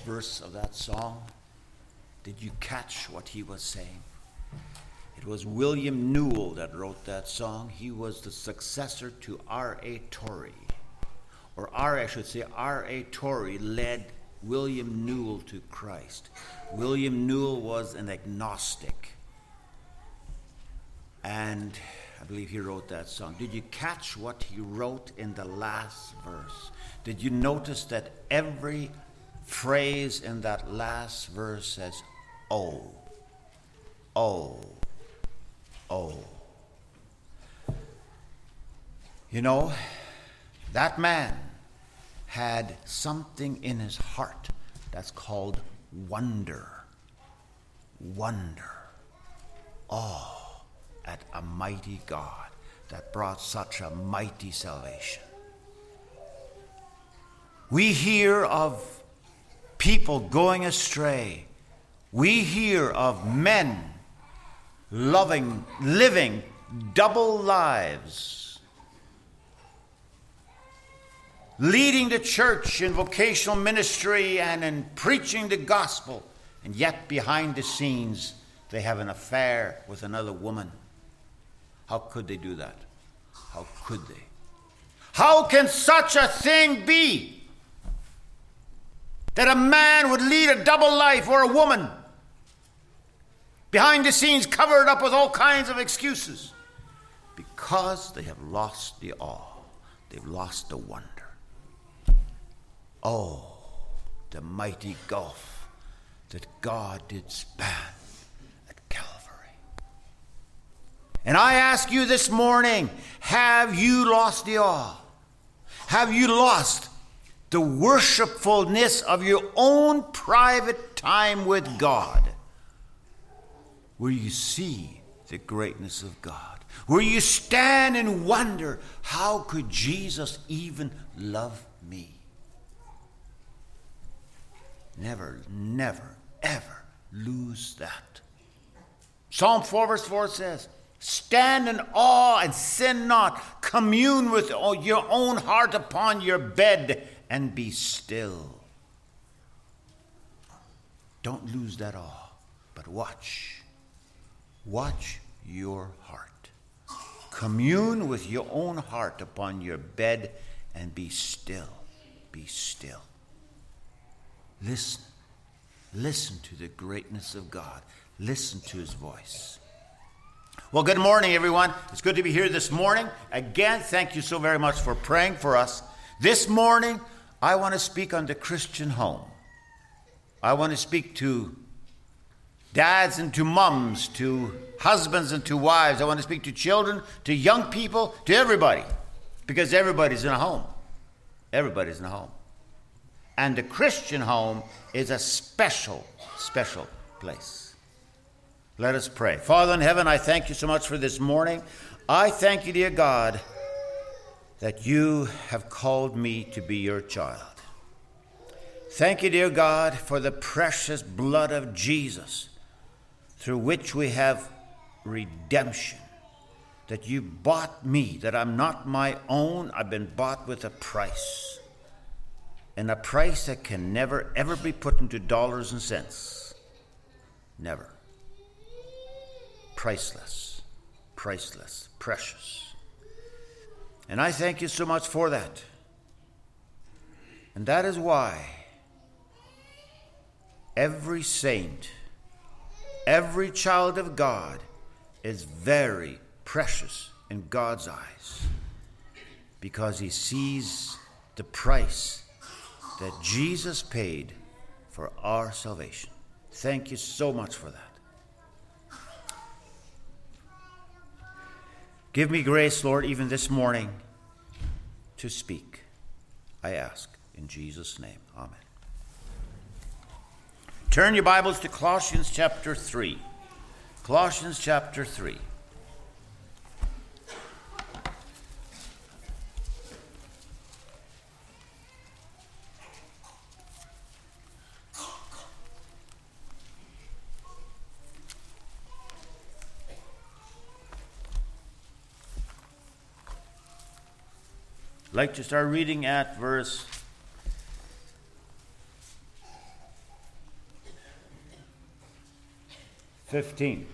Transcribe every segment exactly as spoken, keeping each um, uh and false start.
verse of that song? Did you catch what he was saying? It was William Newell that wrote that song. He was the successor to R A Torrey. Or R, I should say, R A Torrey led William Newell to Christ. William Newell was an agnostic. And I believe he wrote that song. Did you catch what he wrote in the last verse? Did you notice that every phrase in that last verse says, oh, oh, oh. You know, that man had something in his heart that's called wonder. Wonder. Awe at a mighty God that brought such a mighty salvation. We hear of people going astray. We hear of men loving, living double lives, leading the church in vocational ministry and in preaching the gospel, and yet behind the scenes they have an affair with another woman. How could they do that? How could they? How can such a thing be? That a man would lead a double life, or a woman, behind the scenes covered up with all kinds of excuses, because they have lost the awe. They've lost the wonder. Oh, the mighty gulf that God did span at Calvary. And I ask you this morning, have you lost the awe? Have you lost the worshipfulness of your own private time with God, where you see the greatness of God, where you stand and wonder, how could Jesus even love me? Never, never, ever lose that. Psalm four verse four says, stand in awe and sin not. Commune with your own heart upon your bed and be still. Don't lose that awe, but watch. Watch your heart. Commune with your own heart upon your bed and be still. Be still. Listen. Listen to the greatness of God. Listen to his voice. Well, good morning, everyone. It's good to be here this morning. Again, thank you so very much for praying for us. This morning, I want to speak on the Christian home. I want to speak to dads and to moms, to husbands and to wives. I want to speak to children, to young people, to everybody, because everybody's in a home. Everybody's in a home. And the Christian home is a special, special place. Let us pray. Father in heaven, I thank you so much for this morning. I thank you, dear God, that you have called me to be your child. Thank you, dear God, for the precious blood of Jesus, through which we have redemption, that you bought me, that I'm not my own. I've been bought with a price, and a price that can never, ever be put into dollars and cents. Never. Priceless, priceless, precious. And I thank you so much for that. And that is why every saint, every child of God is very precious in God's eyes, because he sees the price that Jesus paid for our salvation. Thank you so much for that. Give me grace, Lord, even this morning to speak, I ask in Jesus' name. Amen. Turn your Bibles to Colossians chapter three. Colossians chapter three. I'd like to start reading at verse fifteen.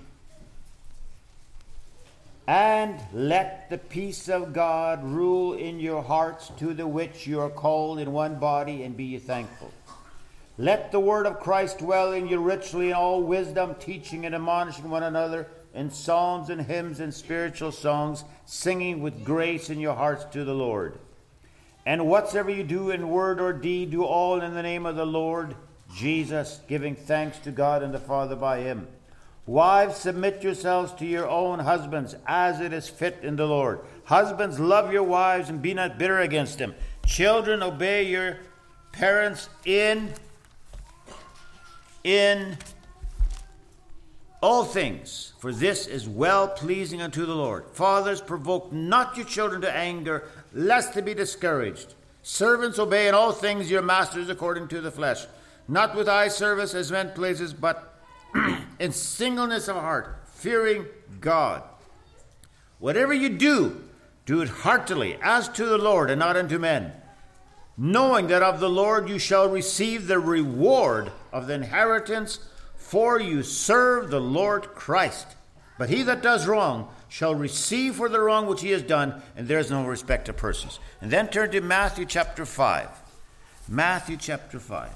And let the peace of God rule in your hearts, to the which you are called in one body, and be ye thankful. Let the word of Christ dwell in you richly in all wisdom, teaching and admonishing one another in psalms and hymns and spiritual songs, singing with grace in your hearts to the Lord. And whatsoever you do in word or deed, do all in the name of the Lord Jesus, giving thanks to God and the Father by him. Wives, submit yourselves to your own husbands, as it is fit in the Lord. Husbands, love your wives and be not bitter against them. Children, obey your parents in, in all things, for this is well-pleasing unto the Lord. Fathers, provoke not your children to anger, lest they be discouraged. Servants, obey in all things your masters according to the flesh, not with eye service as men pleasers, but in singleness of heart, fearing God. Whatever you do, do it heartily, as to the Lord and not unto men, knowing that of the Lord you shall receive the reward of the inheritance, for you serve the Lord Christ. But he that does wrong shall receive for the wrong which he has done, and there is no respect of persons. And then turn to Matthew chapter five. Matthew chapter five.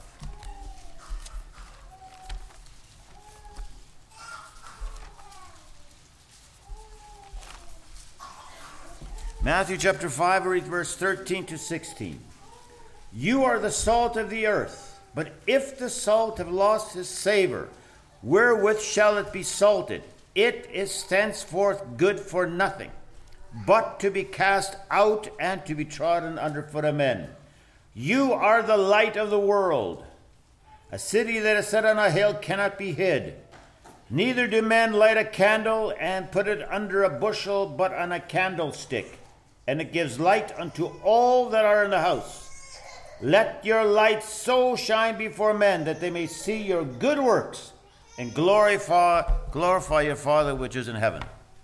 Matthew chapter five, read verse thirteen to sixteen. You are the salt of the earth, but if the salt have lost his savor, wherewith shall it be salted? It is thenceforth good for nothing, but to be cast out and to be trodden under foot of men. You are the light of the world. A city that is set on a hill cannot be hid. Neither do men light a candle and put it under a bushel, but on a candlestick, and it gives light unto all that are in the house. Let your light so shine before men that they may see your good works and glorify, glorify your Father which is in heaven.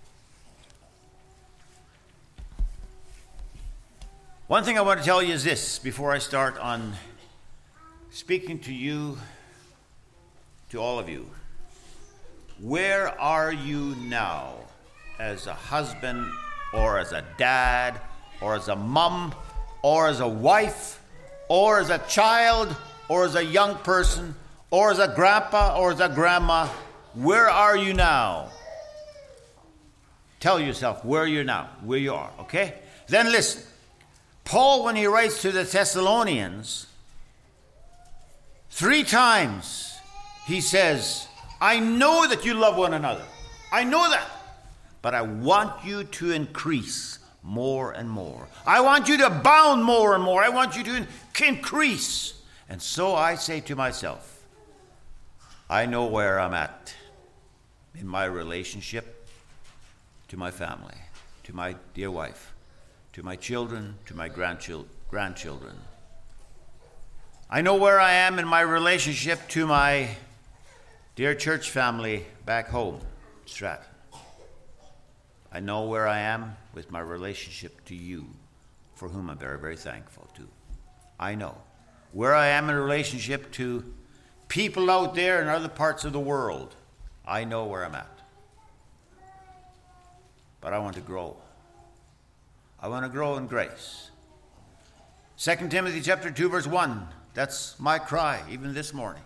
One thing I want to tell you is this before I start on speaking to you, to all of you. Where are you now as a husband or as a dad or as a mom or as a wife or as a child or as a young person or as a grandpa or as a grandma? Where are you now? Tell yourself where you're now, where you are, okay? Then listen. Paul, when he writes to the Thessalonians, three times he says, I know that you love one another. I know that. But I want you to increase more and more. I want you to abound more and more. I want you to in- increase. And so I say to myself, I know where I'm at in my relationship to my family, to my dear wife, to my children, to my grandchil- grandchildren. I know where I am in my relationship to my dear church family back home, Stratton. I know where I am with my relationship to you, for whom I'm very, very thankful to. I know where I am in relationship to people out there in other parts of the world. I know where I'm at. But I want to grow. I want to grow in grace. Second Timothy chapter two, verse one. That's my cry, even this morning.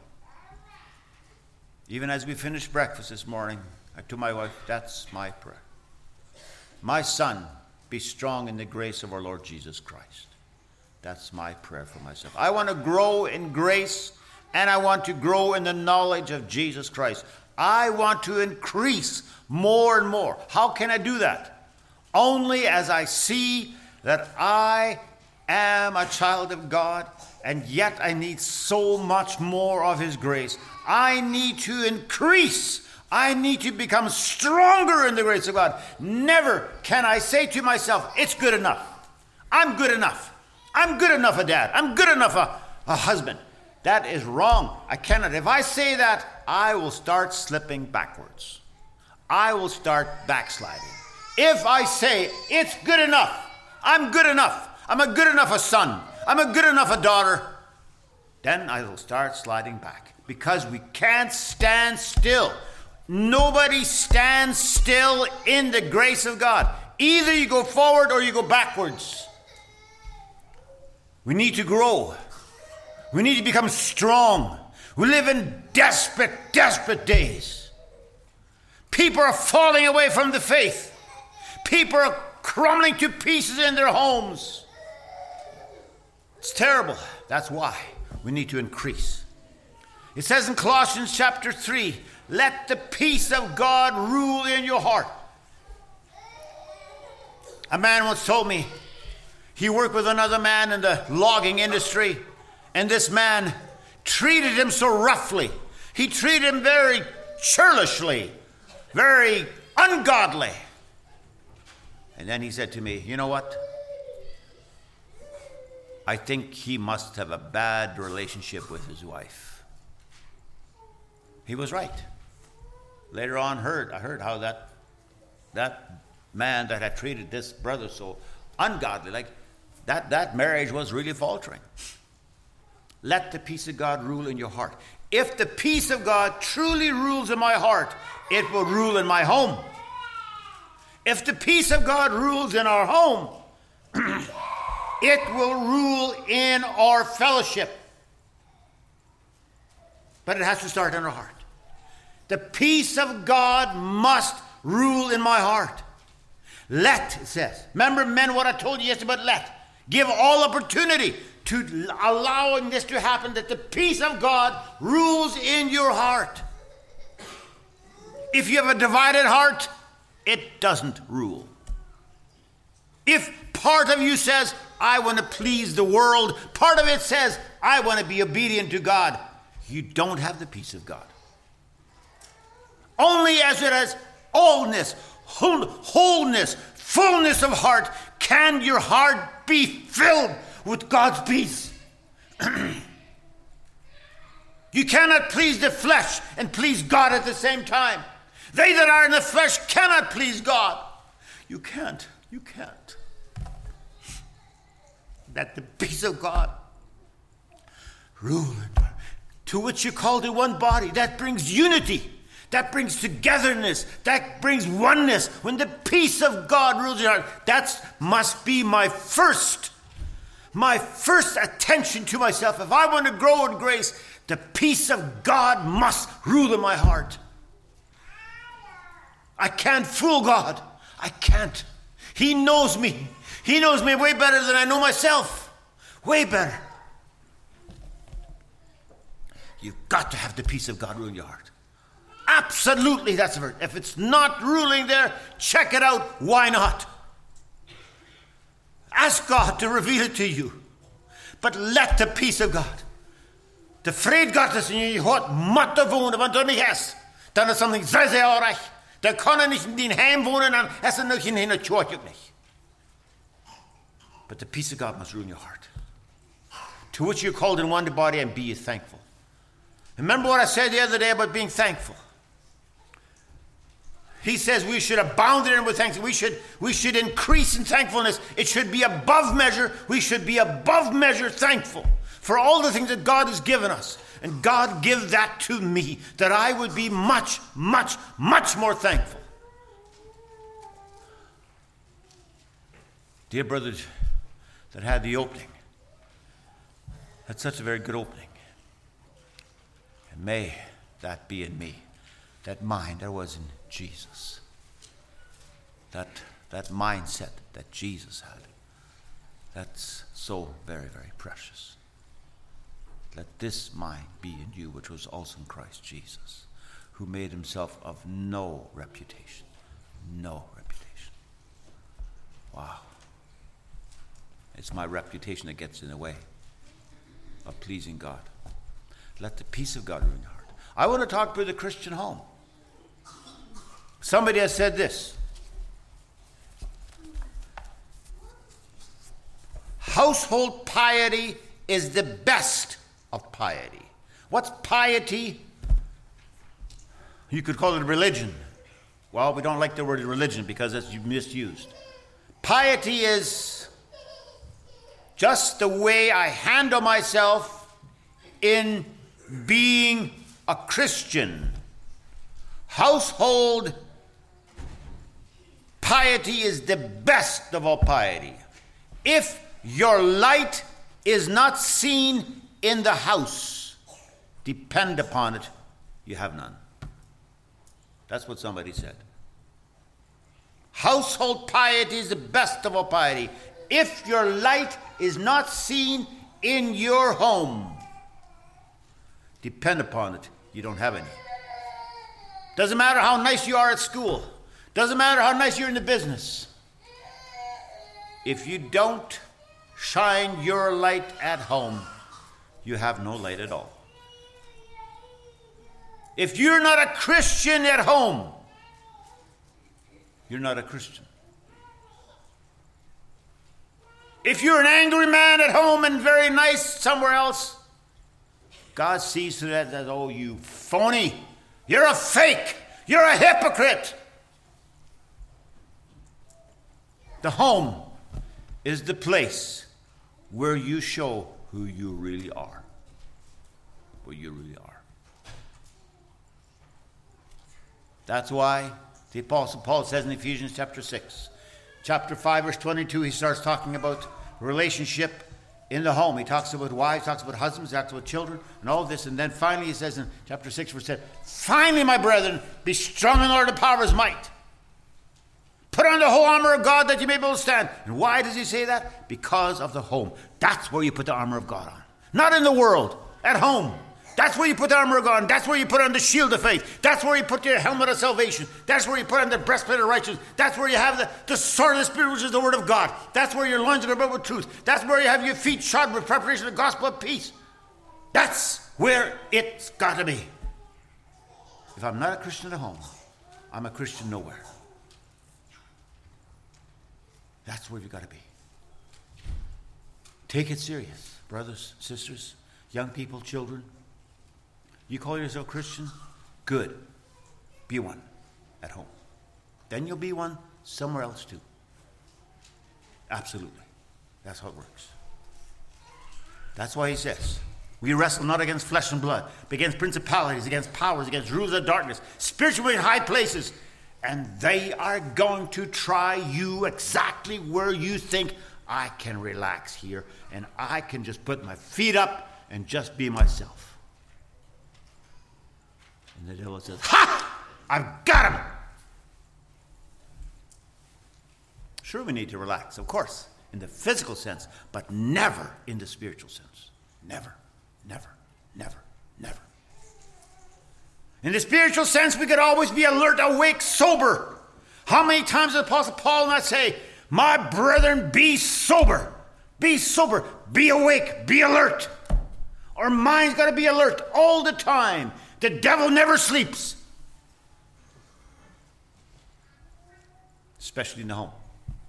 Even as we finished breakfast this morning, I told my wife, that's my prayer. My son, be strong in the grace of our Lord Jesus Christ. That's my prayer for myself. I want to grow in grace, and I want to grow in the knowledge of Jesus Christ. I want to increase more and more. How can I do that? Only as I see that I am a child of God, and yet I need so much more of his grace. I need to increase. I need to become stronger in the grace of God. Never can I say to myself, it's good enough. I'm good enough. I'm good enough a dad. I'm good enough a, a husband. That is wrong. I cannot. If I say that, I will start slipping backwards. I will start backsliding. If I say it's good enough, I'm good enough. I'm a good enough a son. I'm a good enough a daughter. Then I will start sliding back because we can't stand still. Nobody stands still in the grace of God. Either you go forward or you go backwards. We need to grow. We need to become strong. We live in desperate, desperate days. People are falling away from the faith. People are crumbling to pieces in their homes. It's terrible. That's why we need to increase. It says in Colossians chapter three, let the peace of God rule in your heart. A man once told me he worked with another man in the logging industry, and this man treated him so roughly. He treated him very churlishly, very ungodly. And then he said to me, you know what? I think he must have a bad relationship with his wife. He was right. Later on, heard I heard how that that man that had treated this brother so ungodly, like that, that marriage was really faltering. Let the peace of God rule in your heart. If the peace of God truly rules in my heart, it will rule in my home. If the peace of God rules in our home, it will rule in our fellowship. But it has to start in our heart. The peace of God must rule in my heart. Let, it says. Remember, men, what I told you yesterday about let. Give all opportunity to allowing this to happen, that the peace of God rules in your heart. If you have a divided heart, it doesn't rule. If part of you says, I want to please the world, part of it says, I want to be obedient to God, you don't have the peace of God. Only as it has allness, wholeness, fullness of heart, can your heart be filled with God's peace. You cannot please the flesh and please God at the same time. They that are in the flesh cannot please God. You can't. You can't. That the peace of God rule, to which you call to one body. That brings unity. That brings togetherness. That brings oneness. When the peace of God rules your heart, that must be my first, my first attention to myself. If I want to grow in grace, the peace of God must rule in my heart. I can't fool God. I can't. He knows me. He knows me way better than I know myself. Way better. You've got to have the peace of God rule in your heart. Absolutely, that's the verse. If it's not ruling there, check it out. Why not? Ask God to reveal it to you. But let the peace of God, the fred Gottes in je hart måtte wonen, want dan is, dan is something sehr, sehr reich. Dan kan er nicht in din heim wonen, dan is er nog in een church ook niet. But the peace of God must rule in your heart. To which you're called in one body, and be ye thankful. Remember what I said the other day about being thankful. He says we should abound in with thanks. We should, we should increase in thankfulness. It should be above measure. We should be above measure thankful for all the things that God has given us. And God give that to me, that I would be much, much, much more thankful. Dear brothers that had the opening, that's such a very good opening. And may that be in me, that mind that was in Jesus, that that mindset that Jesus had. That's so very, very precious. Let this mind be in you, which was also in Christ Jesus, who made himself of no reputation. No reputation. Wow. It's my reputation that gets in the way of pleasing God. Let the peace of God rule in your heart. I want to talk about the Christian home. Somebody has said this. Household piety is the best of piety. What's piety? You could call it religion. Well, we don't like the word religion because it's misused. Piety is just the way I handle myself in being a Christian. household piety is the best of all piety. If your light is not seen in the house, depend upon it, you have none. That's what somebody said. Household piety is the best of all piety. If your light is not seen in your home, depend upon it, you don't have any. Doesn't matter how nice you are at school. Doesn't matter how nice you're in the business. If you don't shine your light at home, you have no light at all. If you're not a Christian at home, you're not a Christian. If you're an angry man at home and very nice somewhere else, God sees to that, that, oh, you phony. You're a fake. You're a hypocrite. The home is the place where you show who you really are. Where you really are. That's why the Apostle Paul says in Ephesians chapter six, chapter five, verse twenty-two, he starts talking about relationship in the home. He talks about wives, talks about husbands, talks about children, and all this. And then finally he says in chapter six, verse ten, finally, my brethren, be strong in the Lord, the power of his might. Put on the whole armor of God that you may be able to stand. And why does he say that? Because of the home. That's where you put the armor of God on. Not in the world, at home. That's where you put the armor of God on. That's where you put on the shield of faith. That's where you put your helmet of salvation. That's where you put on the breastplate of righteousness. That's where you have the, the sword of the Spirit, which is the word of God. That's where your loins are girded with truth. That's where you have your feet shod with preparation of the gospel of peace. That's where it's got to be. If I'm not a Christian at home, I'm a Christian nowhere. That's where you've got to be. Take it serious, brothers, sisters, young people, children. You call yourself Christian? Good. Be one at home. Then you'll be one somewhere else too. Absolutely. That's how it works. That's why he says, we wrestle not against flesh and blood, but against principalities, against powers, against rulers of darkness, spiritually in high places. And they are going to try you exactly where you think, I can relax here and I can just put my feet up and just be myself. And the devil says, ha! I've got him! Sure, we need to relax, of course, in the physical sense, but never in the spiritual sense. Never, never, never, never. In the spiritual sense, we could always be alert, awake, sober. How many times did the Apostle Paul not say, my brethren, be sober, be sober, be awake, be alert. Our mind's got to be alert all the time. The devil never sleeps. Especially in the home.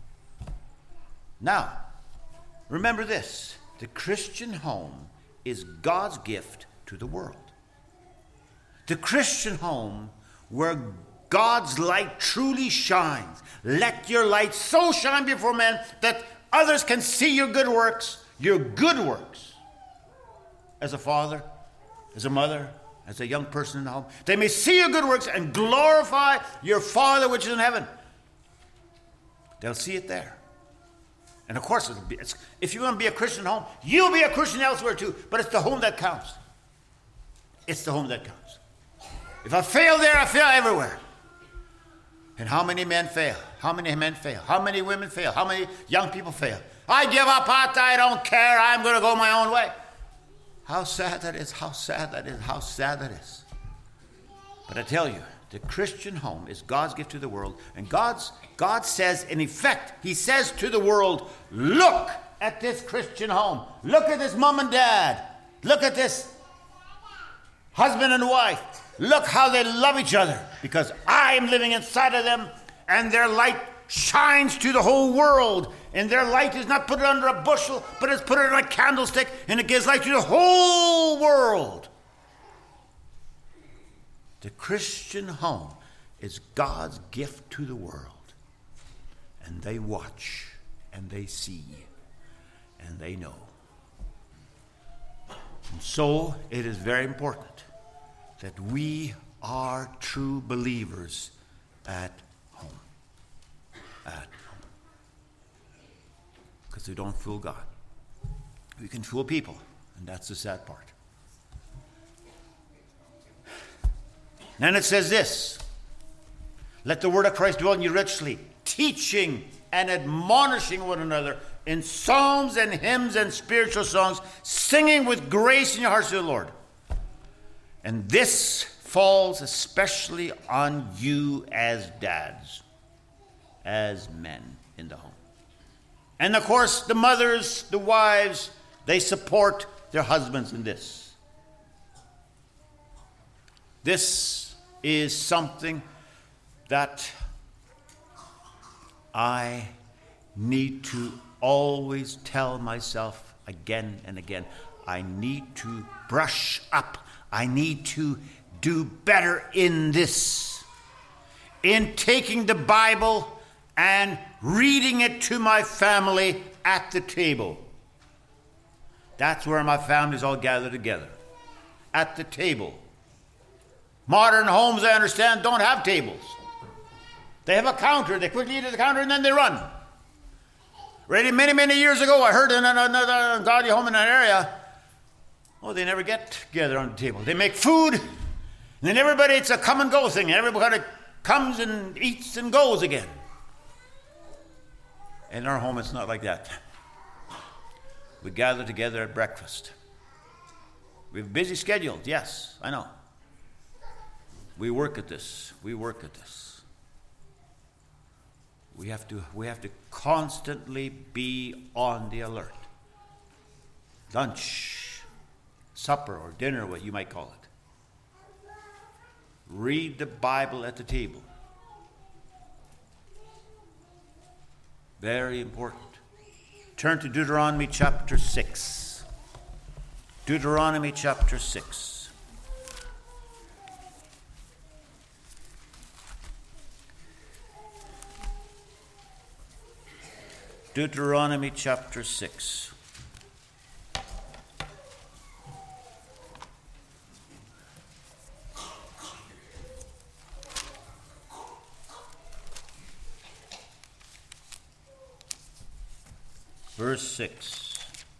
Now, remember this. The Christian home is God's gift to the world. The Christian home where God's light truly shines. Let your light so shine before men that others can see your good works, your good works. As a father, as a mother, as a young person in the home. They may see your good works and glorify your Father which is in heaven. They'll see it there. And of course, it'll be, it's, if you want to be a Christian home, you'll be a Christian elsewhere too. But it's the home that counts. It's the home that counts. If I fail there, I fail everywhere. And how many men fail? How many men fail? How many women fail? How many young people fail? I give up, I don't care, I'm going to go my own way. How sad that is, how sad that is, how sad that is. But I tell you, the Christian home is God's gift to the world. And God's, God says, in effect, he says to the world, look at this Christian home. Look at this mom and dad. Look at this husband and wife. Look how they love each other. Because I am living inside of them, and their light shines to the whole world. And their light is not put under a bushel, but it's put under a candlestick, and it gives light to the whole world. The Christian home is God's gift to the world. And they watch, and they see, and they know. And so it is very important that we are true believers at home. At home. Because we don't fool God. We can fool people, and that's the sad part. Then it says this, let the word of Christ dwell in you richly, teaching and admonishing one another in psalms and hymns and spiritual songs, singing with grace in your hearts to the Lord. And this falls especially on you as dads, as men in the home. And of course, the mothers, the wives, they support their husbands in this. This is something that I need to always tell myself again and again. I need to brush up. I need to do better in this. In taking the Bible and reading it to my family at the table. That's where my family's all gathered together. At the table. Modern homes, I understand, don't have tables. They have a counter. They quickly eat at the counter and then they run. Already many, many years ago, I heard in another godly home in that area, oh, they never get together on the table. They make food, and then everybody, it's a come and go thing. Everybody comes and eats and goes again. In our home, it's not like that. We gather together at breakfast. We have busy schedules, yes, I know. We work at this. We work at this. We have to, we have to constantly be on the alert. Lunch, supper, or dinner, what you might call it. Read the Bible at the table. Very important. Turn to Deuteronomy chapter six. Deuteronomy chapter six. Deuteronomy chapter six. Verse six.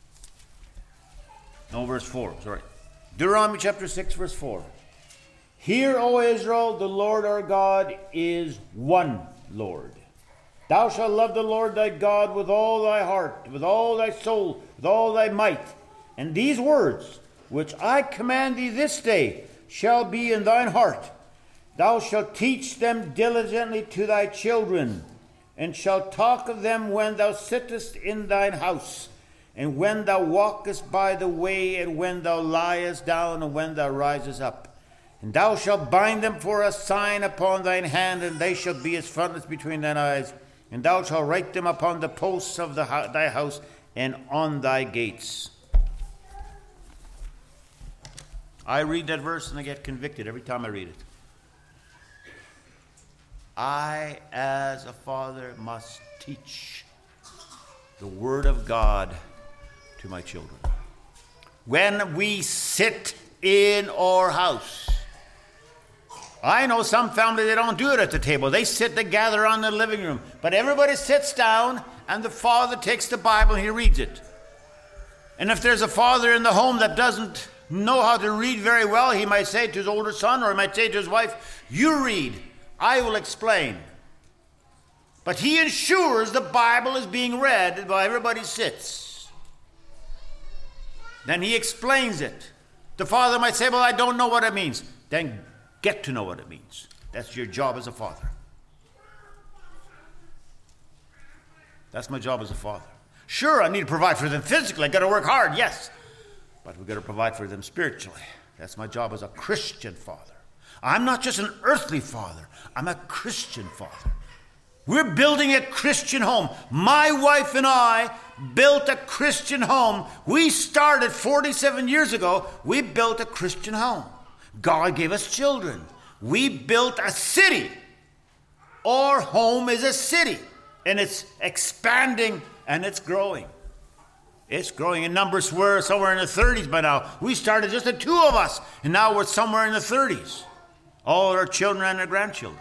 No, verse four, sorry. Deuteronomy chapter six, verse four. Hear, O Israel, the Lord our God is one Lord. Thou shalt love the Lord thy God with all thy heart, with all thy soul, with all thy might. And these words, which I command thee this day, shall be in thine heart. Thou shalt teach them diligently to thy children, and shalt talk of them when thou sittest in thine house, and when thou walkest by the way, and when thou liest down, and when thou risest up. And thou shalt bind them for a sign upon thine hand, and they shall be as frontlets between thine eyes. And thou shalt write them upon the posts of the, thy house and on thy gates. I read that verse and I get convicted every time I read it. I, as a father, must teach the Word of God to my children. When we sit in our house, I know some families, they don't do it at the table. They sit, they gather on the living room. But everybody sits down, and the father takes the Bible and he reads it. And if there's a father in the home that doesn't know how to read very well, he might say to his older son, or he might say to his wife, you read, I will explain. But he ensures the Bible is being read while everybody sits. Then he explains it. The father might say, well, I don't know what it means. Then get to know what it means. That's your job as a father. That's my job as a father. Sure, I need to provide for them physically. I got to work hard, yes. But we've got to provide for them spiritually. That's my job as a Christian father. I'm not just an earthly father. I'm a Christian father. We're building a Christian home. My wife and I built a Christian home. We started forty-seven years ago. We built a Christian home. God gave us children. We built a city. Our home is a city. And it's expanding and it's growing. It's growing in numbers. We're somewhere in the thirties by now. We started just the two of us. And now we're somewhere in the thirties. all our children and our grandchildren.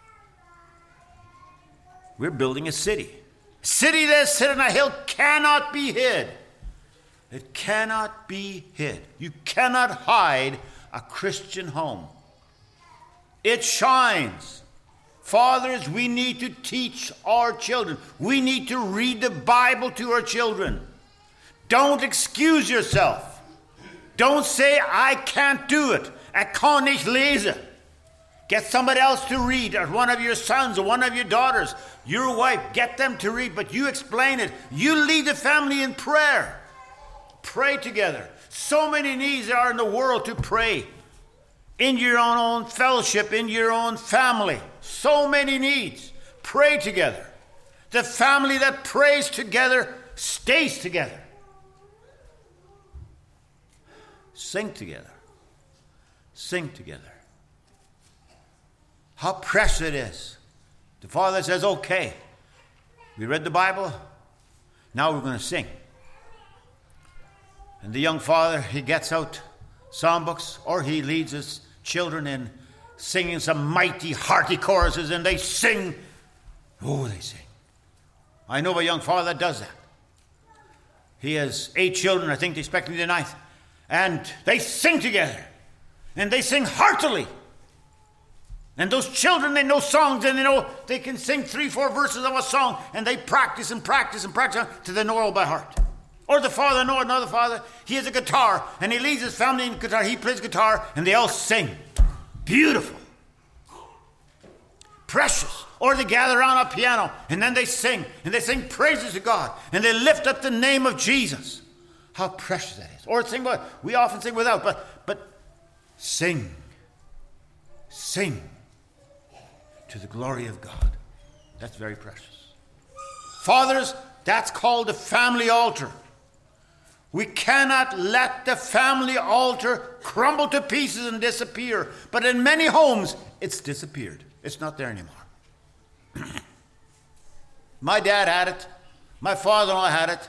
We're building a city. A city that is set on a hill cannot be hid. It cannot be hid. You cannot hide a Christian home. It shines. Fathers, we need to teach our children. We need to read the Bible to our children. Don't excuse yourself. Don't say, I can't do it. I kann nicht lesen. Get somebody else to read, or one of your sons, or one of your daughters, your wife. Get them to read, but you explain it. You lead the family in prayer. Pray together. So many needs there are in the world to pray. In your own, own fellowship, in your own family. So many needs. Pray together. The family that prays together stays together. Sing together. Sing together. How precious it is. The father says, okay, we read the Bible, now we're going to sing. And the young father, he gets out songbooks, or he leads his children in singing some mighty, hearty choruses, and they sing. Oh, they sing. I know a young father that does that. He has eight children, I think they expect me the ninth. And they sing together. And they sing heartily. And those children, they know songs, and they know they can sing three, four verses of a song, and they practice and practice and practice till they know it all by heart. Or the father, know another father, he has a guitar, and he leads his family in guitar, he plays guitar, and they all sing. Beautiful. Precious. Or they gather around a piano, and then they sing, and they sing praises to God, and they lift up the name of Jesus. How precious that is. Or sing, well, we often sing without, but, but sing. Sing. To the glory of God. That's very precious. Fathers, that's called the family altar. We cannot let the family altar crumble to pieces and disappear. But in many homes, it's disappeared. It's not there anymore. My dad had it. My father-in-law had it.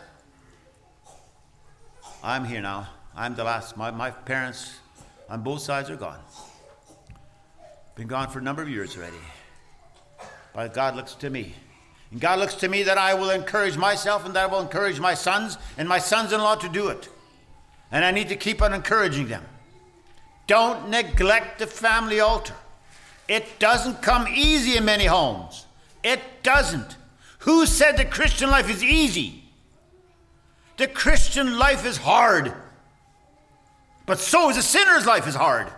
I'm here now. I'm the last. My, my parents on both sides are gone. Been gone for a number of years already. But God looks to me. And God looks to me that I will encourage myself, and that I will encourage my sons and my sons-in-law to do it. And I need to keep on encouraging them. Don't neglect the family altar. It doesn't come easy in many homes. It doesn't. Who said the Christian life is easy? The Christian life is hard. But so is a sinner's life is hard.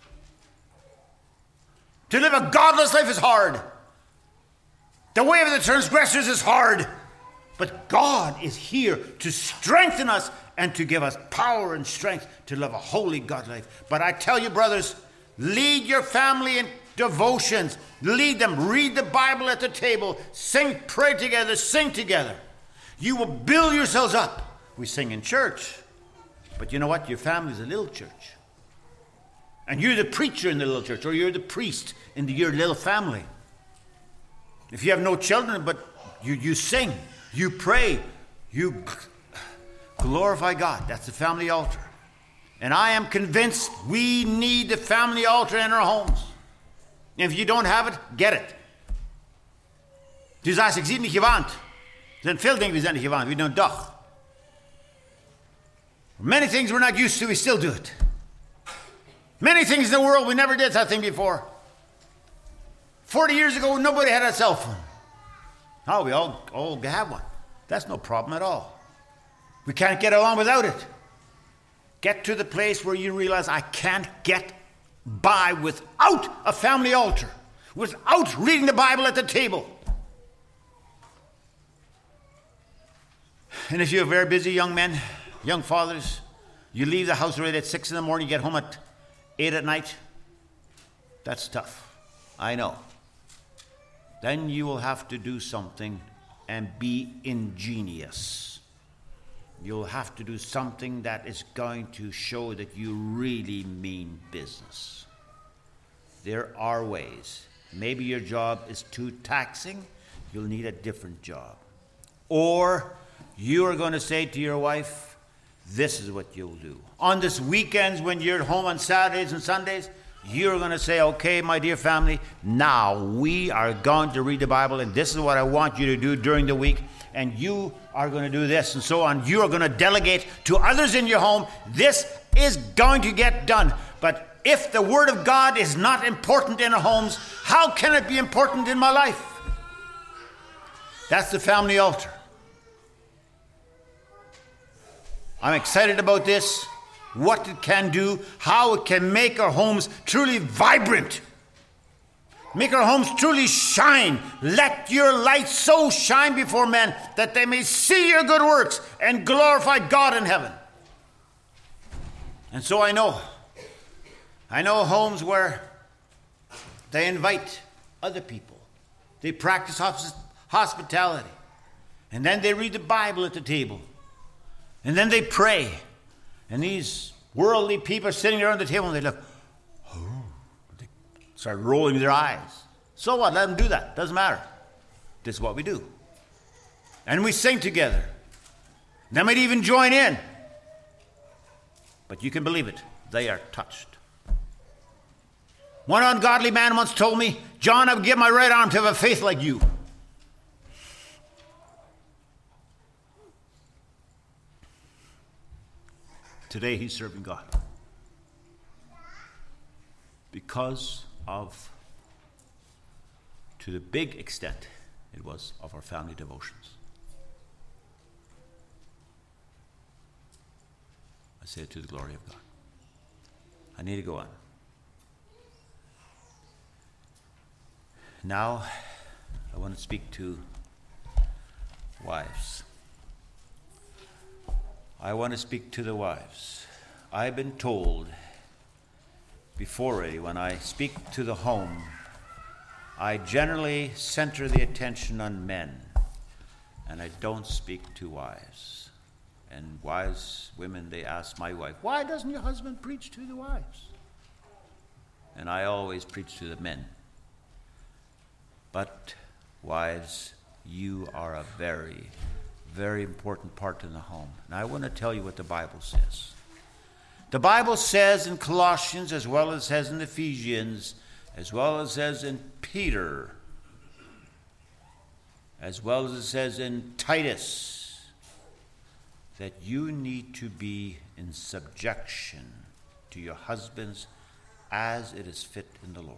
To live a godless life is hard. The way of the transgressors is hard. But God is here to strengthen us and to give us power and strength to live a holy God life. But I tell you, brothers, lead your family in devotions. Lead them. Read the Bible at the table. Sing, pray together, sing together. You will build yourselves up. We sing in church. But you know what? Your family is a little church. And you're the preacher in the little church, or you're the priest in the, your little family. If you have no children, but you, you sing, you pray, you glorify God. That's the family altar. And I am convinced we need the family altar in our homes. And if you don't have it, get it. Du sagst, ik zie het niet gewaand. Er zijn veel dingen we zijn niet gewaand. We doen doch. Many things we're not used to, we still do it. Many things in the world we never did that thing before. Forty years ago, nobody had a cell phone. Now we all, all have one. That's no problem at all. We can't get along without it. Get to the place where you realize I can't get by without a family altar, without reading the Bible at the table. And if you're very busy young men, young fathers, you leave the house already at six in the morning, you get home at eight at night, that's tough. I know. Then you will have to do something and be ingenious. You'll have to do something that is going to show that you really mean business. There are ways. Maybe your job is too taxing. You'll need a different job. Or you are going to say to your wife, this is what you'll do. On this weekends when you're home on Saturdays and Sundays, You're going to say, okay, my dear family, now we are going to read the Bible, and this is what I want you to do during the week, and you are going to do this, and so on. You are going to delegate to others in your home. This is going to get done. But if the Word of God is not important in our homes, how can it be important in my life? That's the family altar. I'm excited about this, what it can do, how it can make our homes truly vibrant. Make our homes truly shine. Let your light so shine before men that they may see your good works and glorify God in heaven. And so I know, I know homes where they invite other people. They practice hospitality. And then they read the Bible at the table. And then they pray. And these worldly people are sitting around the table and they look, oh, they start rolling their eyes. So what? Let them do that. Doesn't matter. This is what we do. And we sing together. They might even join in. But you can believe it. They are touched. One ungodly man once told me, John, I would give my right arm to have a faith like you. Today he's serving God. Because of, to the big extent, it was of our family devotions. I say it to the glory of God. I need to go on. Now, I want to speak to wives. I want to speak to the wives. I've been told before already, when I speak to the home, I generally center the attention on men, and I don't speak to wives. And wives, women, they ask my wife, why doesn't your husband preach to the wives? And I always preach to the men. But wives, you are a very, very important part in the home. And I want to tell you what the Bible says. The Bible says in Colossians, as well as it says in Ephesians, as well as it says in Peter, as well as it says in Titus, that you need to be in subjection to your husbands as it is fit in the Lord.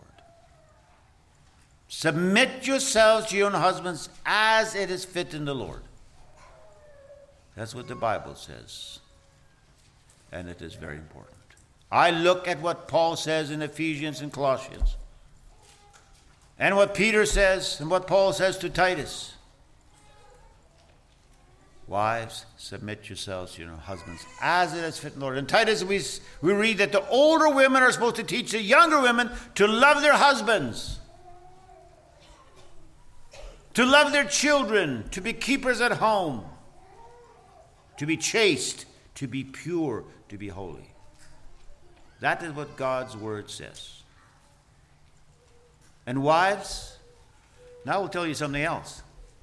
Submit yourselves to your own husbands as it is fit in the Lord. That's what the Bible says. And it is very important. I look at what Paul says in Ephesians and Colossians, and what Peter says, and what Paul says to Titus. Wives, submit yourselves to your husbands as it is fit in the Lord. In Titus, we, we read that the older women are supposed to teach the younger women to love their husbands, to love their children, to be keepers at home, to be chaste, to be pure, to be holy. That is what God's word says. And wives, now I will tell you something else.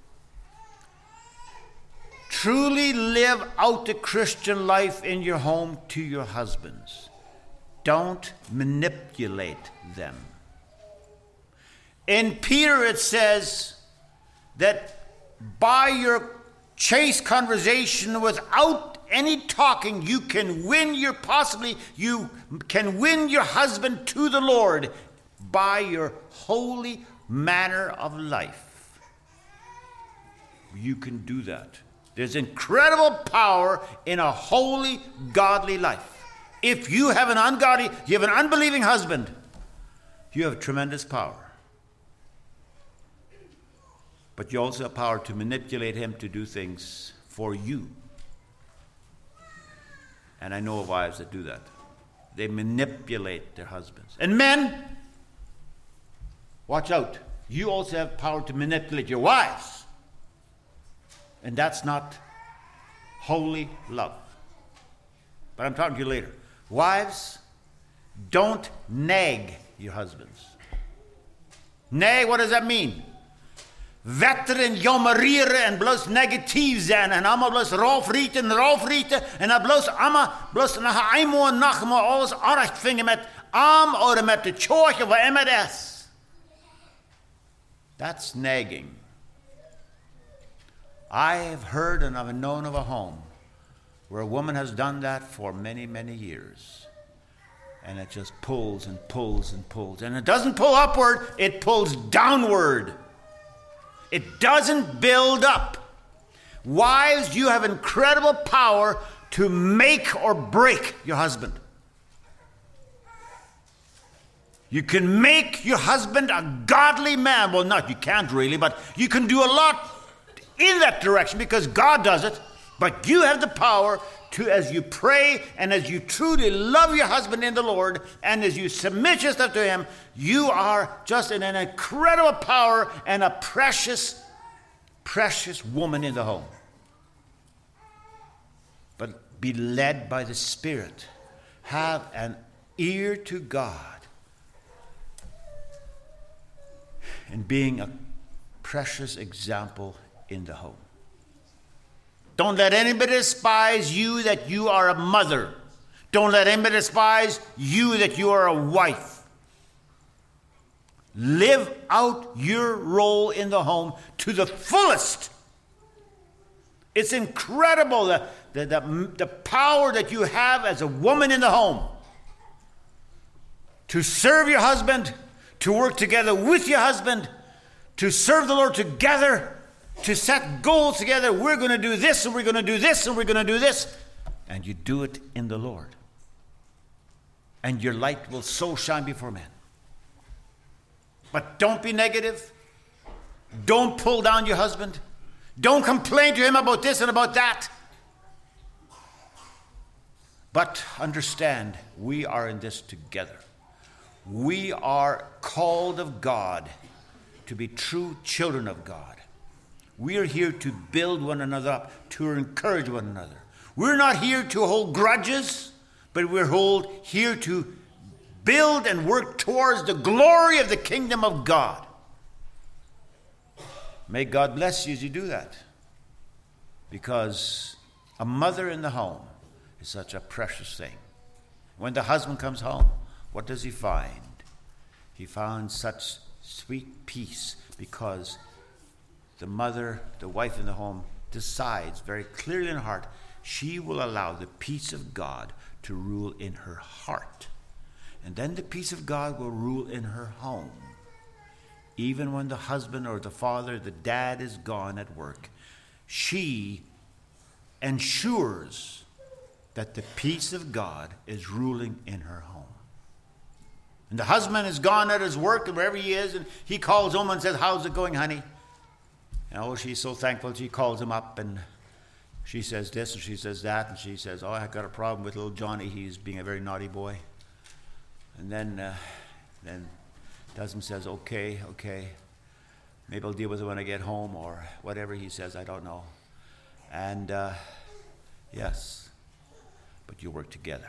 Truly live out the Christian life in your home to your husbands. Don't manipulate them. In Peter it says that by your chaste conversation without any talking, you can win your, possibly, you can win your husband to the Lord by your holy manner of life. You can do that. There's incredible power in a holy, godly life. If you have an ungodly, you have an unbelieving husband, you have tremendous power. But you also have power to manipulate him to do things for you. And I know of wives that do that. They manipulate their husbands. And men, watch out. You also have power to manipulate your wives. And that's not holy love. But I'm talking to you later. Wives, don't nag your husbands. Nag, what does that mean? Wetter en jammerieren en bloos negatief zijn en allemaal bloos raufrieten en raufrieten en dan bloos allemaal bloos na eenmaal en nacht maar alles acht vinden met am or met de choch of M S. That's nagging. I've heard and I've known of a home where a woman has done that for many, many years. And it just pulls and pulls and pulls. And it doesn't pull upward, it pulls downward. It doesn't build up. Wives, you have incredible power to make or break your husband. You can make your husband a godly man. Well, not, you can't really, but you can do a lot in that direction because God does it. But you have the power to, as you pray and as you truly love your husband in the Lord and as you submit yourself to him, you are just in an incredible power and a precious, precious woman in the home. But be led by the Spirit. Have an ear to God. And being a precious example in the home. Don't let anybody despise you that you are a mother. Don't let anybody despise you that you are a wife. Live out your role in the home to the fullest. It's incredible the, the, the, the power that you have as a woman in the home to serve your husband, to work together with your husband, to serve the Lord together, to set goals together. We're going to do this, and we're going to do this, and we're going to do this. And you do it in the Lord. And your light will so shine before men. But don't be negative. Don't pull down your husband. Don't complain to him about this and about that. But understand, we are in this together. We are called of God to be true children of God. We are here to build one another up, to encourage one another. We're not here to hold grudges, but we're hold, here to build and work towards the glory of the kingdom of God. May God bless you as you do that. Because a mother in the home is such a precious thing. When the husband comes home, what does he find? He found such sweet peace because the mother, the wife in the home, decides very clearly in her heart she will allow the peace of God to rule in her heart. And then the peace of God will rule in her home. Even when the husband or the father, the dad is gone at work, she ensures that the peace of God is ruling in her home. And the husband is gone at his work and wherever he is, and he calls home and says, "How's it going, honey?" And oh, she's so thankful. She calls him up and she says this and she says that, and she says, "Oh, I got a problem with little Johnny. He's being a very naughty boy." And then, uh, then husband says, "Okay, okay. Maybe I'll deal with it when I get home," or whatever he says, I don't know. And uh, yes, but you work together.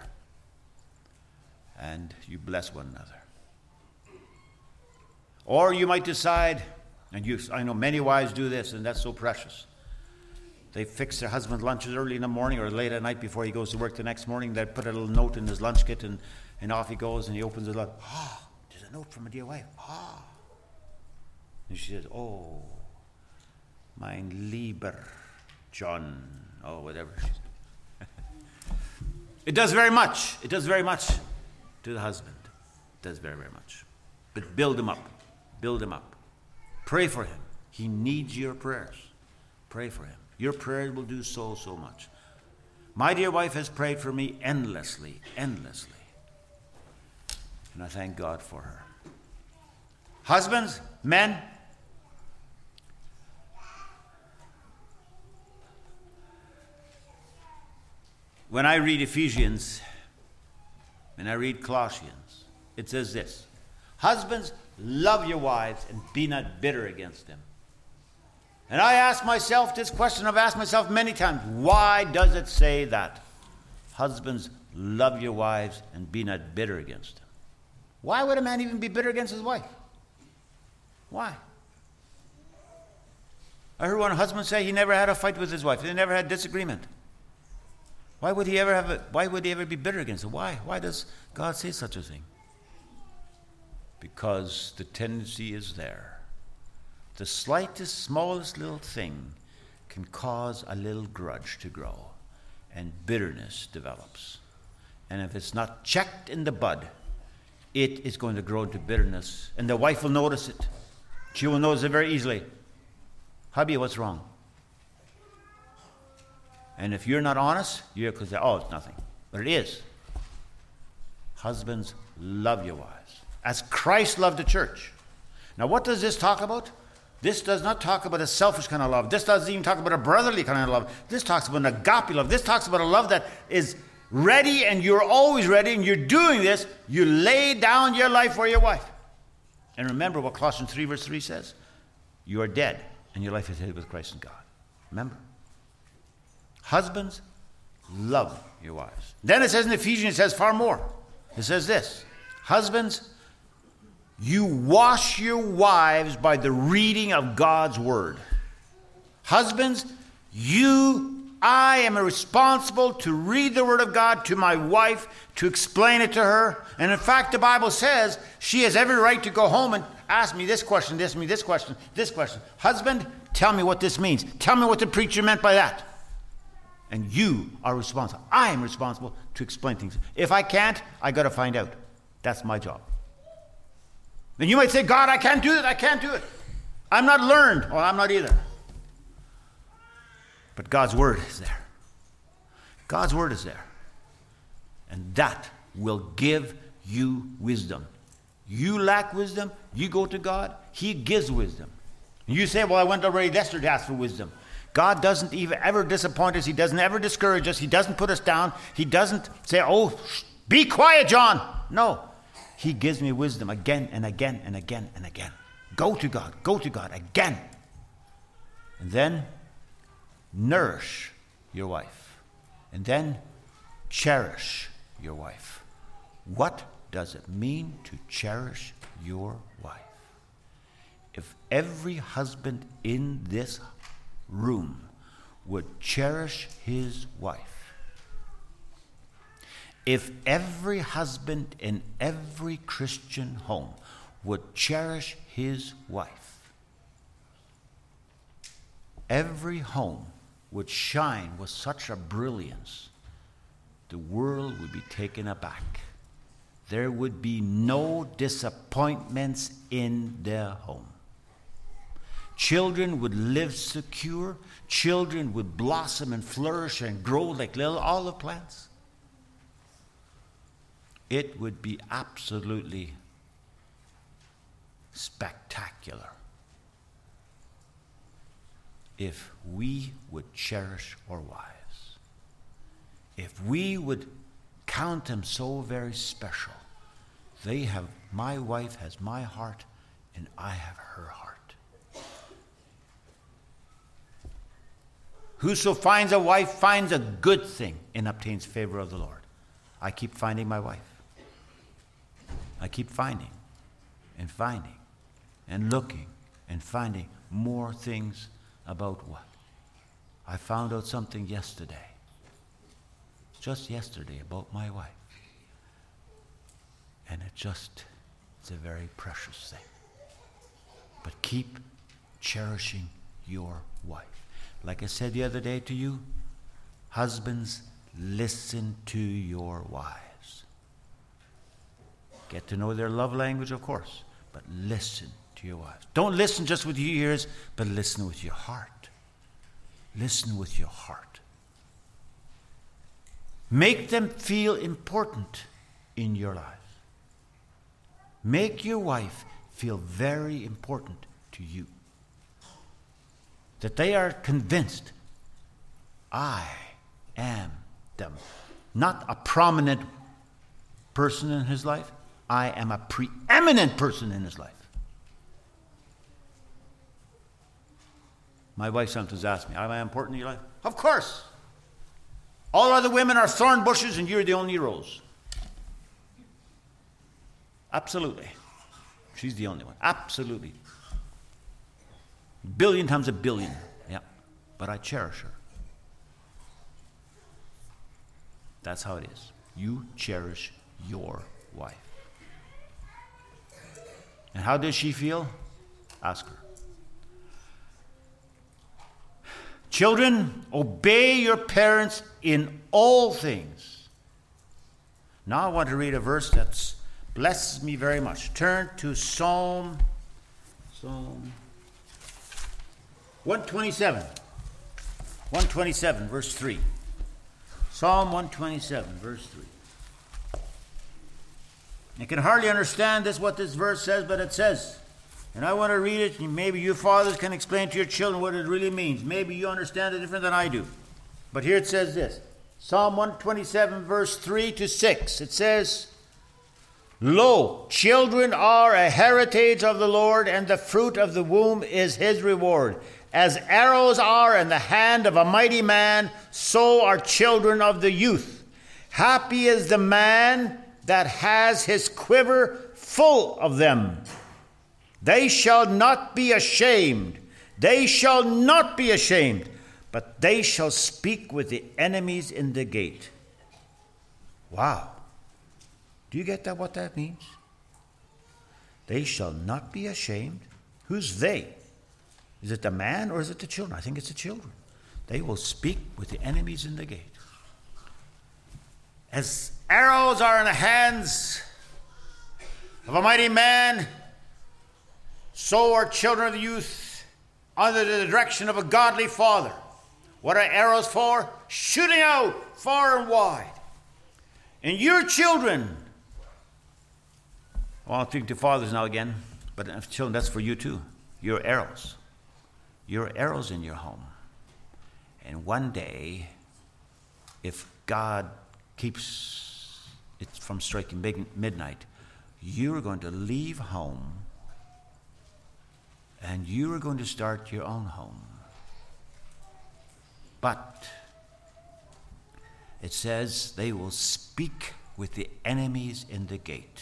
And you bless one another. Or you might decide, and you, I know many wives do this, and that's so precious. They fix their husband's lunches early in the morning or late at night before he goes to work the next morning. They put a little note in his lunch kit, and, and off he goes, and he opens it up. "Ah, oh, there's a note from a dear wife. Ah." And she says, "Oh, mein lieber John," oh, whatever. It does very much. It does very much to the husband. It does very, very much. But build him up. Build him up. Pray for him. He needs your prayers. Pray for him. Your prayers will do so, so much. My dear wife has prayed for me endlessly, endlessly. And I thank God for her. Husbands, men, when I read Ephesians and I read Colossians, it says this: "Husbands, love your wives and be not bitter against them." And I ask myself this question, I've asked myself many times, why does it say that? Husbands, love your wives and be not bitter against them. Why would a man even be bitter against his wife? Why? I heard one husband say he never had a fight with his wife. They never had disagreement. Why would he ever have a, why would he ever be bitter against her? Why? Why does God say such a thing? because the tendency is there. The slightest, smallest little thing can cause a little grudge to grow, and bitterness develops. And if it's not checked in the bud, it is going to grow into bitterness, and the wife will notice it. She will notice it very easily. Hubby, what's wrong? And if you're not honest, you're going to say, oh, it's nothing. But it is. Husbands, love your wives, as Christ loved the church. Now, what does this talk about? This does not talk about a selfish kind of love. This doesn't even talk about a brotherly kind of love. This talks about an agape love. This talks about a love that is ready, and you're always ready, and you're doing this. You lay down your life for your wife. And remember what Colossians three verse three says. You are dead, and your life is hid with Christ in God. Remember. Husbands, love your wives. Then it says in Ephesians, it says far more. It says this. Husbands, you wash your wives by the reading of God's word. Husbands, you, I am responsible to read the word of God to my wife, to explain it to her. And in fact, the Bible says she has every right to go home and ask me this question, this me, this question, this question. Husband, tell me what this means. Tell me what the preacher meant by that. And you are responsible. I am responsible to explain things. If I can't, I got to find out. That's my job. And you might say, God, I can't do it. I can't do it. I'm not learned. Well, I'm not either. But God's word is there. God's word is there. And that will give you wisdom. You lack wisdom, you go to God, he gives wisdom. And you say, well, I went already yesterday to ask for wisdom. God doesn't even ever disappoint us. He doesn't ever discourage us. He doesn't put us down. He doesn't say, oh, be quiet, John. No. He gives me wisdom again and again and again and again. Go to God. Go to God again. And then nourish your wife. And then cherish your wife. What does it mean to cherish your wife? If every husband in this room would cherish his wife, if every husband in every Christian home would cherish his wife, every home would shine with such a brilliance, the world would be taken aback. There would be no disappointments in their home. Children would live secure. Children would blossom and flourish and grow like little olive plants. It would be absolutely spectacular if we would cherish our wives. If we would count them so very special. They have, my wife has my heart, and I have her heart. Whoso finds a wife finds a good thing and obtains favor of the Lord. I keep finding my wife. I keep finding and finding and looking and finding more things about what? I found out something yesterday. Just yesterday about my wife. And it just, it's a very precious thing. But keep cherishing your wife. Like I said the other day to you, husbands, listen to your wives. Get to know their love language, of course, but listen to your wives. Don't listen just with your ears, but listen with your heart. Listen with your heart. Make them feel important in your lives. Make your wife feel very important to you. That they are convinced, I am them. Not a prominent person in his life. I am a preeminent person in his life. My wife sometimes asks me, am I important in your life? Of course. All other women are thorn bushes and you're the only rose. Absolutely. She's the only one. Absolutely. Billion times a billion. Yeah. But I cherish her. That's how it is. You cherish your wife. And how does she feel? Ask her. Children, obey your parents in all things. Now I want to read a verse that blesses me very much. Turn to Psalm, Psalm one twenty-seven. one twenty-seven, verse three. Psalm one twenty-seven, verse three. You can hardly understand this, what this verse says, but it says, and I want to read it, and maybe you fathers can explain to your children what it really means. Maybe you understand it different than I do. But here it says this. Psalm one twenty-seven, verse three to six. It says, Lo, children are a heritage of the Lord, and the fruit of the womb is his reward. As arrows are in the hand of a mighty man, so are children of the youth. Happy is the man that has his quiver full of them. They shall not be ashamed. They shall not be ashamed, but they shall speak with the enemies in the gate. Wow. Do you get that, what that means? They shall not be ashamed. Who's they? Is it the man or is it the children? I think it's the children. They will speak with the enemies in the gate. As arrows are in the hands of a mighty man, so are children of the youth under the direction of a godly father. What are arrows for? Shooting out far and wide. And your children, well, I'll think to fathers now again, but children, that's for you too. Your arrows. Your arrows in your home. And one day, if God keeps it from striking midnight, you're going to leave home and you are going to start your own home. But it says they will speak with the enemies in the gate.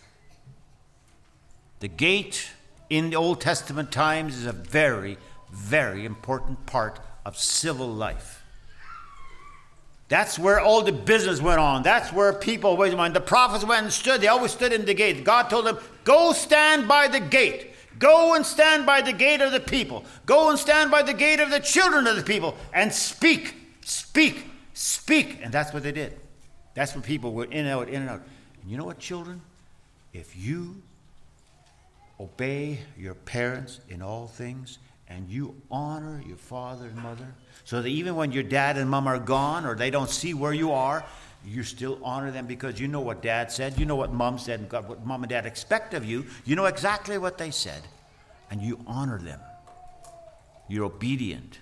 The gate in the Old Testament times is a very, very important part of civil life. That's where all the business went on. That's where people always went. The prophets went and stood. They always stood in the gate. God told them, go stand by the gate. Go and stand by the gate of the people. Go and stand by the gate of the children of the people and speak, speak, speak. And that's what they did. That's when people were in and out, in and out. And you know what, children? If you obey your parents in all things and you honor your father and mother, so that even when your dad and mom are gone or they don't see where you are, you still honor them because you know what dad said, you know what mom said, and God, what mom and dad expect of you. You know exactly what they said, and you honor them. You're obedient.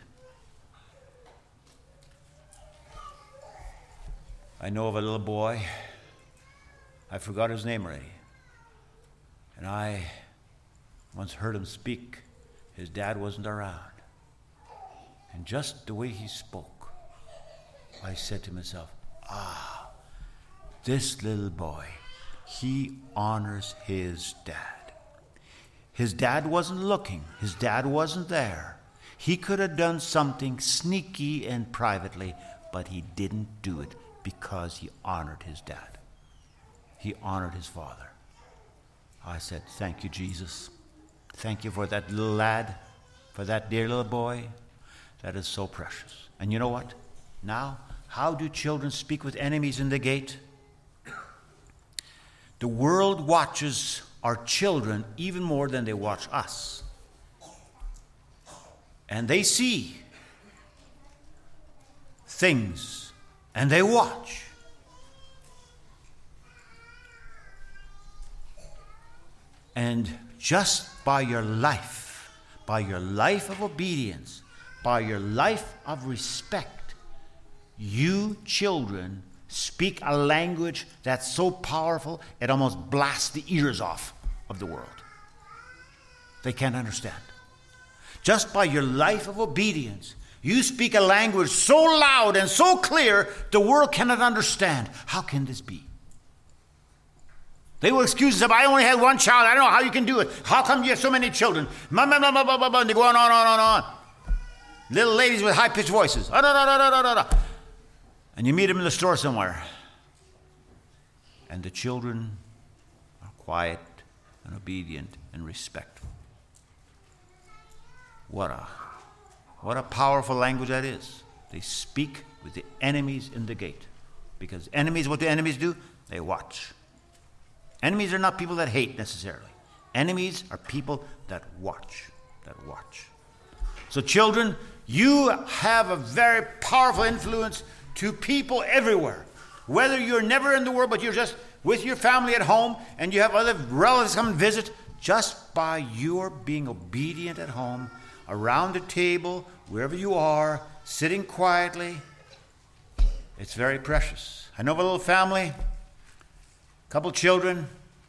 I know of a little boy, I forgot his name already, and I once heard him speak. His dad wasn't around. And just the way he spoke, I said to myself, ah, this little boy, he honors his dad. His dad wasn't looking. His dad wasn't there. He could have done something sneaky and privately, but he didn't do it because he honored his dad. He honored his father. I said, thank you, Jesus. Thank you for that little lad, for that dear little boy. That is so precious. And you know what? Now, how do children speak with enemies in the gate? The world watches our children even more than they watch us. And they see things, and they watch. And just by your life, by your life of obedience, by your life of respect, you children speak a language that's so powerful it almost blasts the ears off of the world. They can't understand. Just by your life of obedience, you speak a language so loud and so clear the world cannot understand. How can this be? They will excuse themselves. I only had one child. I don't know how you can do it. How come you have so many children? Blah, blah, blah, blah, blah, blah. And they go on, on, on, on, on. Little ladies with high-pitched voices. Ah, da, da, da, da, da, da. And you meet them in the store somewhere. And the children are quiet and obedient and respectful. What a, what a powerful language that is. They speak with the enemies in the gate. Because enemies, what do enemies do? They watch. Enemies are not people that hate necessarily. Enemies are people that watch, that watch. So children, you have a very powerful influence to people everywhere. Whether you're never in the world, but you're just with your family at home, and you have other relatives come and visit, just by your being obedient at home, around the table, wherever you are, sitting quietly, it's very precious. I know of a little family, a couple children.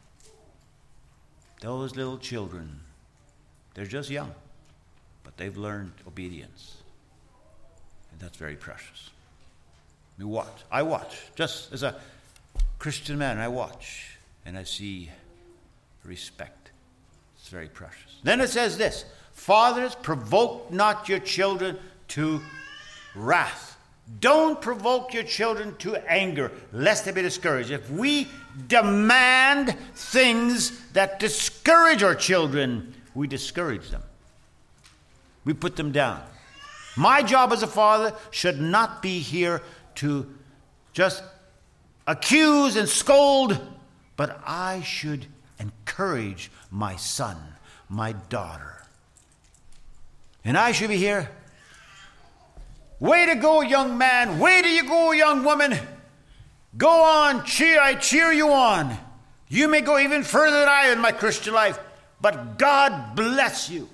Those little children, they're just young, but they've learned obedience. And that's very precious. You watch. I watch. Just as a Christian man, I watch. And I see respect. It's very precious. Then it says this, fathers, provoke not your children to wrath. Don't provoke your children to anger, lest they be discouraged. If we demand things that discourage our children, we discourage them. We put them down. My job as a father should not be here to just accuse and scold, but I should encourage my son, my daughter. And I should be here. Way to go, young man. Way to you go, young woman. Go on, cheer. I cheer you on. You may go even further than I in my Christian life, but God bless you.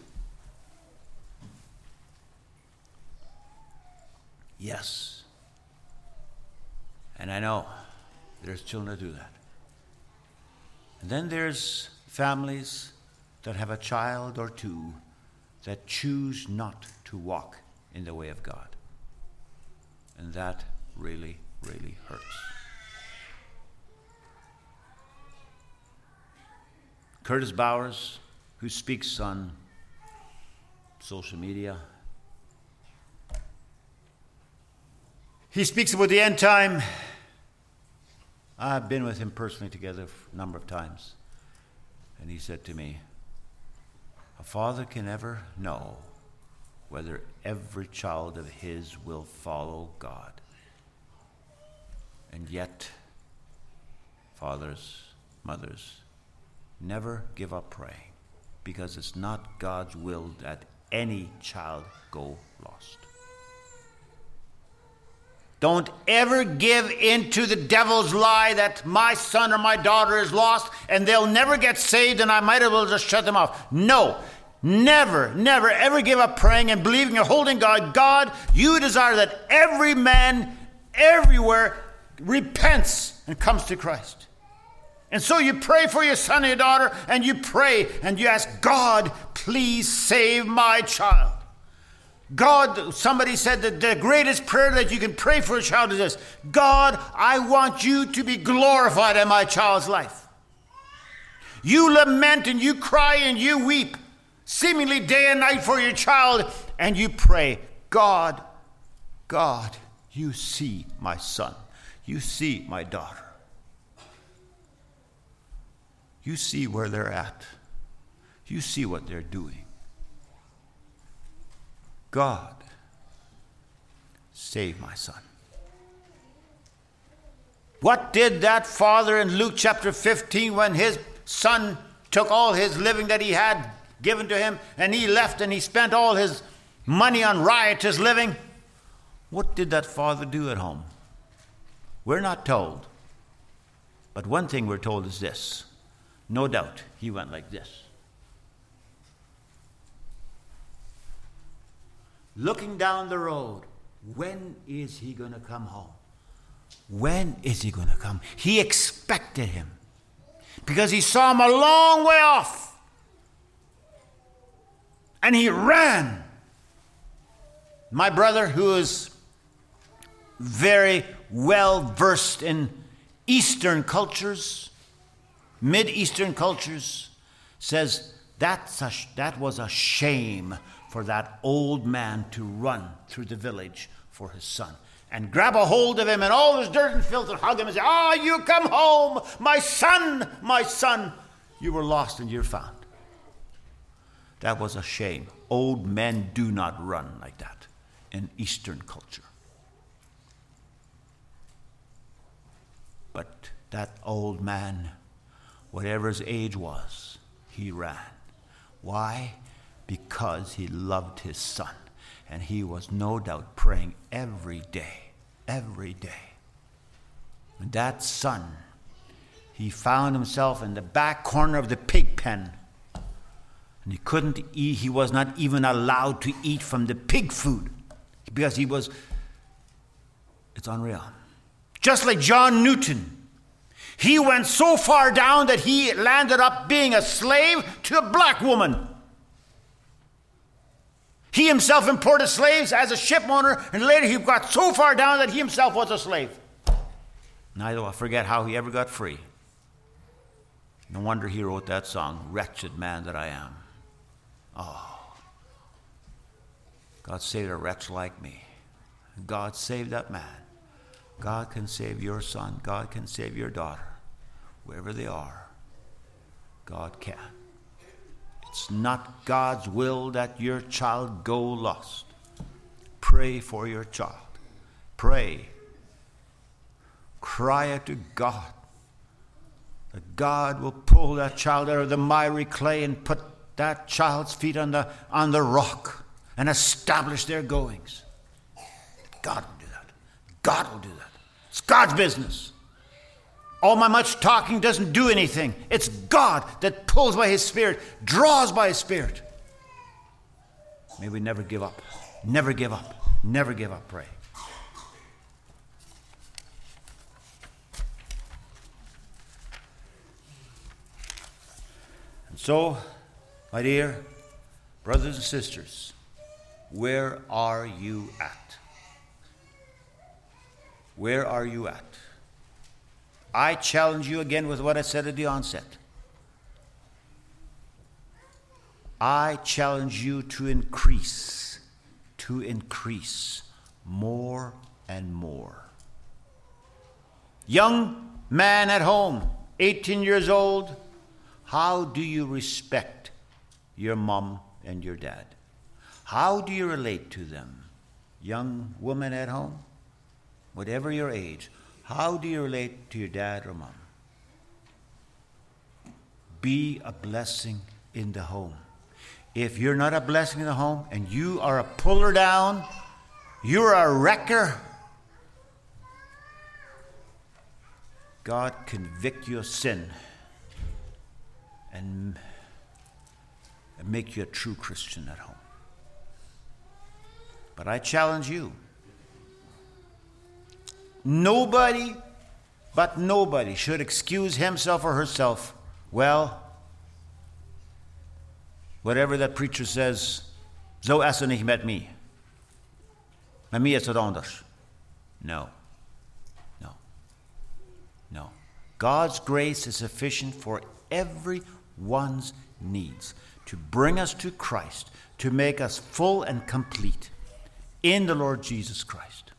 Yes. And I know there's children that do that. And then there's families that have a child or two that choose not to walk in the way of God. And that really, really hurts. Curtis Bowers, who speaks on social media, he speaks about the end time. I've been with him personally together a number of times. And he said to me, a father can never know whether every child of his will follow God. And yet, fathers, mothers, never give up praying, because it's not God's will that any child go lost. Don't ever give in to the devil's lie that my son or my daughter is lost and they'll never get saved and I might as well just shut them off. No. Never, never, ever give up praying and believing and holding God. God, you desire that every man everywhere repents and comes to Christ. And so you pray for your son or your daughter, and you pray and you ask, God, please save my child. God, somebody said that the greatest prayer that you can pray for a child is this: God, I want you to be glorified in my child's life. You lament and you cry and you weep, seemingly day and night for your child, and you pray, God, God, you see my son. You see my daughter. You see where they're at. You see what they're doing. God, save my son. What did that father in Luke chapter fifteen, when his son took all his living that he had given to him, and he left and he spent all his money on riotous living? What did that father do at home? We're not told. But one thing we're told is this. No doubt he went like this. Looking down the road, when is he going to come home? When is he going to come? He expected him because he saw him a long way off. And he ran. My brother, who is very well versed in Eastern cultures, Mid-Eastern cultures, says that's a, that was a shame for that old man to run through the village for his son and grab a hold of him and all his dirt and filth and hug him and say, ah, oh, you come home, my son, my son. you were lost and you're found. That was a shame. Old men do not run like that in Eastern culture. But that old man, whatever his age was, he ran. Why? Because he loved his son. And he was no doubt praying every day, every day. And that son, he found himself in the back corner of the pig pen. And he couldn't eat, he was not even allowed to eat from the pig food. Because he was, it's unreal. Just like John Newton. He went so far down that he landed up being a slave to a black woman. He himself imported slaves as a ship owner, and later he got so far down that he himself was a slave. And I don't forget how he ever got free. No wonder he wrote that song, Wretched Man That I Am. Oh, God saved a wretch like me. God saved that man. God can save your son. God can save your daughter. Wherever they are, God can. It's not God's will that your child go lost. Pray for your child. Pray. Cry out to God that God will pull that child out of the miry clay and put that child's feet on the, on the rock and establish their goings. God will do that. God will do that. It's God's business. All my much talking doesn't do anything. It's God that pulls by His Spirit, draws by His Spirit. May we never give up. Never give up. Never give up. Pray. And so, my dear brothers and sisters, where are you at? Where are you at? I challenge you again with what I said at the onset. I challenge you to increase, to increase more and more. Young man at home, eighteen years old, how do you respect your mom and your dad? How do you relate to them? Young woman at home, whatever your age, how do you relate to your dad or mom? Be a blessing in the home. If you're not a blessing in the home and you are a puller down, you're a wrecker, God convict you of sin and make you a true Christian at home. But I challenge you. Nobody, but nobody should excuse himself or herself. Well, whatever that preacher says, so hast du nicht mit mir. Mit mir ist es anders. No. No. No. God's grace is sufficient for everyone's needs to bring us to Christ, to make us full and complete in the Lord Jesus Christ.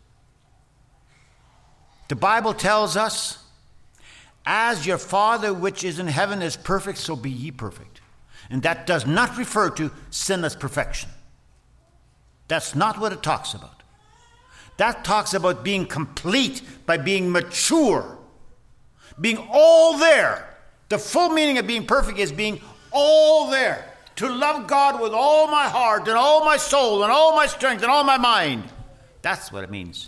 The Bible tells us, as your Father which is in heaven is perfect, so be ye perfect. And that does not refer to sinless perfection. That's not what it talks about. That talks about being complete by being mature, being all there. The full meaning of being perfect is being all there. To love God with all my heart and all my soul and all my strength and all my mind. That's what it means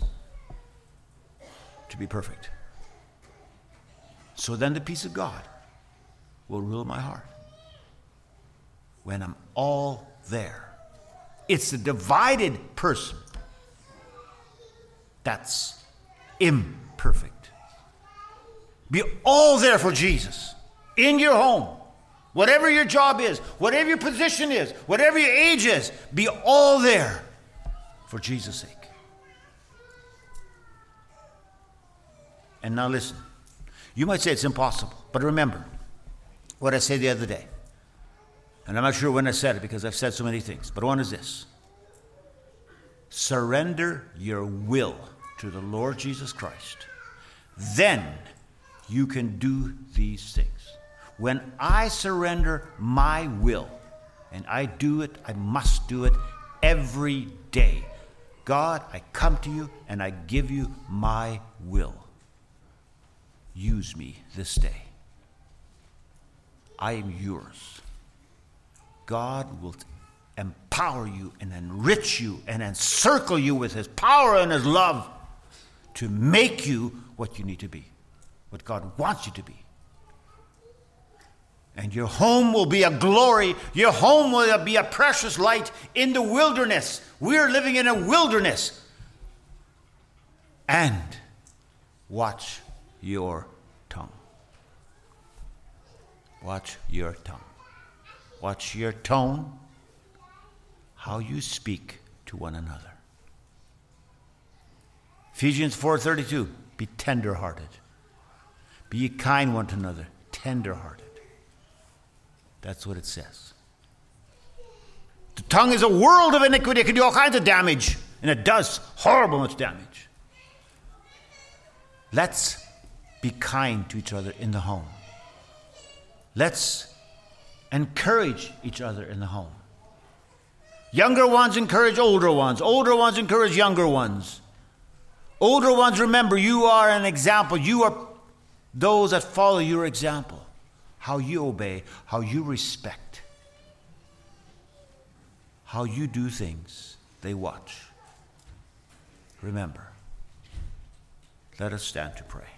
to be perfect. So then the peace of God will rule my heart when I'm all there. It's the divided person that's imperfect. Be all there for Jesus in your home. Whatever your job is, whatever your position is, whatever your age is, be all there for Jesus' sake. And now listen. You might say it's impossible, but remember what I said the other day. And I'm not sure when I said it because I've said so many things, but one is this. Surrender your will to the Lord Jesus Christ. Then you can do these things. when I surrender my will, and I do it, I must do it every day. God, I come to you and I give you my will. Use me this day. I am yours. God will empower you and enrich you and encircle you with his power and his love to make you what you need to be, what God wants you to be. And your home will be a glory. Your home will be a precious light in the wilderness. We're living in a wilderness. And watch your tongue. Watch your tongue. Watch your tone, how you speak to one another. Ephesians four thirty-two, be tender-hearted. Be ye kind one to another, tender-hearted. That's what it says. The tongue is a world of iniquity. It can do all kinds of damage, and it does horrible much damage. Let's be kind to each other in the home. Let's encourage each other in the home. Younger ones encourage older ones. Older ones encourage younger ones. Older ones, remember, you are an example. You are those that follow your example. How you obey, how you respect, how you do things, they watch. Remember, let us stand to pray.